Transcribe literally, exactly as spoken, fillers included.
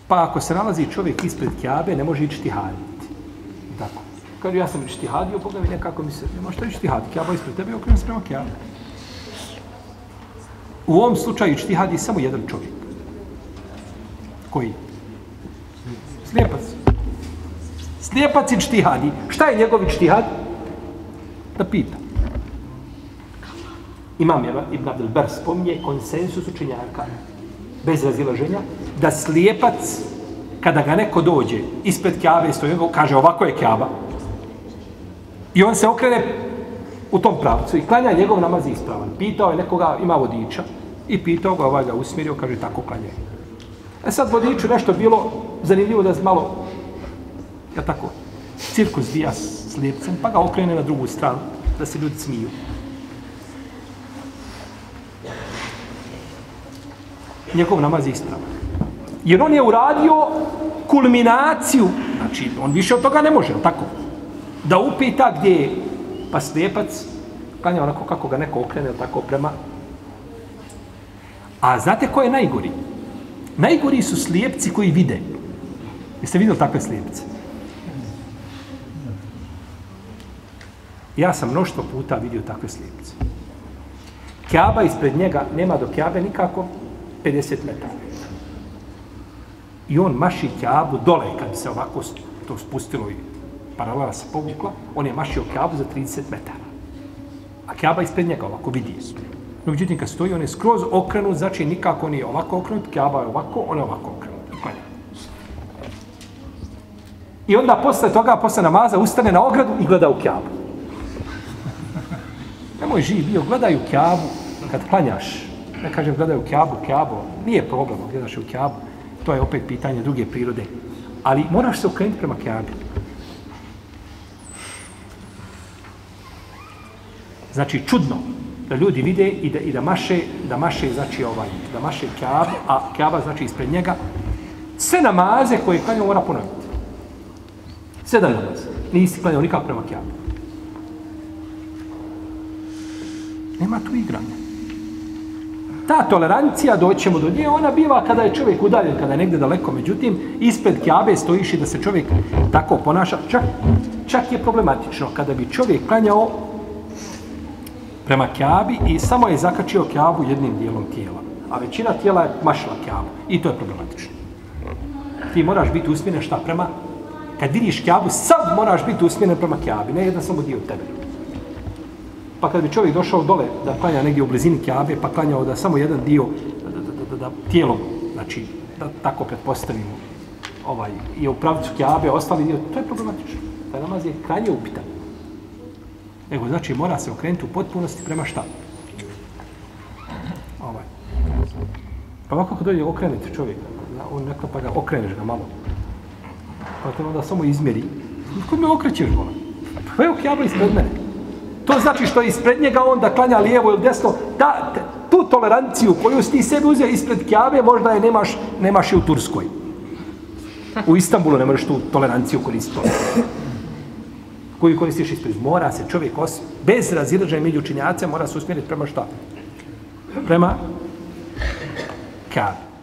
Pa ako se nalazi čovjek ispred Kjabe, ne može ići tihaditi. Tako. Kaže, ja sam ići tihadio, pogledaj nekako mi se, ne može to ići tihaditi. Kjaba ispred tebe, okrenem se prema Kjabe. U ovom slučaju ići tihadi samo jedan čovjek. Koji? Slijepac. Slijepac ići tihadi. Šta je njegov ići tihad? Da pita. Imam Ibn Abdel Ber spominje konsensus učenjaka bez razilaženja da slijepac kada ga neko dođe ispred Kjabe stoji, kaže ovako je Kjaba i on se okrene u tom pravcu i klanja njegov namaz ispravan. Pitao je nekoga, ima vodiča i pitao ga, ovaj ga usmjerio, kaže tako klanja. E sad vodiču nešto bilo zanimljivo da malo, ja tako, cirkus bija s slijepcem, pa ga okrene na drugu stranu da se ljudi smiju. Njegov namaz je ispravan. Jer on je uradio kulminaciju, znači on više od toga ne može, tako? Da upita gdje je, pa slijepac klanja onako kako ga neko okrene, tako prema. A znate ko je najgori? Najgori su slijepci koji vide. Jeste vidjeli takve slijepce? Ja sam mnoštvo puta vidio takve slijepce. Kjaba ispred njega, nema do Kjabe nikako pedeset metara. I on maši Kjabu dole, kad se ovako to spustilo i paralela se povukla, on je mašio Kjabu za trideset metara. A Kjaba ispred njega ovako vidi. No, međutim, kad stoji, on je skroz okrenut, znači nikako nije ovako okrenut, Kjaba je ovako, on je ovako okrenut. I onda posle toga, posle namaza, ustane na ogradu i gleda u Kjabu. Nemoj živ bio, gledaj u Kjabu kad klanjaš. Ne kažem gledaj u Kjabu, Kjabu, nije problem, gledaš u Kjabu. To je opet pitanje druge prirode. Ali moraš se okrenuti prema Kjabi. Znači, čudno da ljudi vide i da, i da maše, da maše, znači ovaj, da maše Kjabu, a Kjaba znači ispred njega. Sve namaze koje klanjao mora ponoviti. Sedam namaze. Nisi klanjao nikako prema Kjabi. Nema tu igranja. Ta tolerancija, doćemo do nje, ona biva kada je čovjek udaljen, kada je negdje daleko. Međutim, ispred Kjabe stojiš i da se čovjek tako ponaša. Čak, čak je problematično kada bi čovjek klanjao prema Kjabi i samo je zakačio Kjabu jednim dijelom tijela. A većina tijela je mašila Kjabu. I to je problematično. Ti moraš biti usmjeren šta prema? Kad vidiš Kjabu, sad moraš biti usmjeren prema Kjabi, ne jedan samo dio tebe. Pa kad bi čovjek došao dole da klanja negdje u blizini Kjabe, pa klanjao da samo jedan dio da, da, da, da, da tijelom, znači da tako pretpostavimo, ovaj, je u pravcu Kjabe, ostali dio, to je problematično. Taj namaz je krajnje upitan. Nego, znači, mora se okrenuti u potpunosti prema šta? Ovaj. Pa ovako kad dođe okrenuti čovjek, on nekako pa ga okreneš ga malo. Pa te onda samo izmjeri. Kod me okrećeš vola? Pa evo Kjaba ispred mene. To znači što ispred njega on da klanja lijevo ili desno, da tu toleranciju koju si ti sebi uzeo ispred Kjabe, možda je nemaš, nemaš i u Turskoj. U Istanbulu ne možeš tu toleranciju koristiti. Koju koristiš ispred. Mora se čovjek os... bez razilaženja među učenjacima mora se usmjeriti prema šta? Prema Kjabe.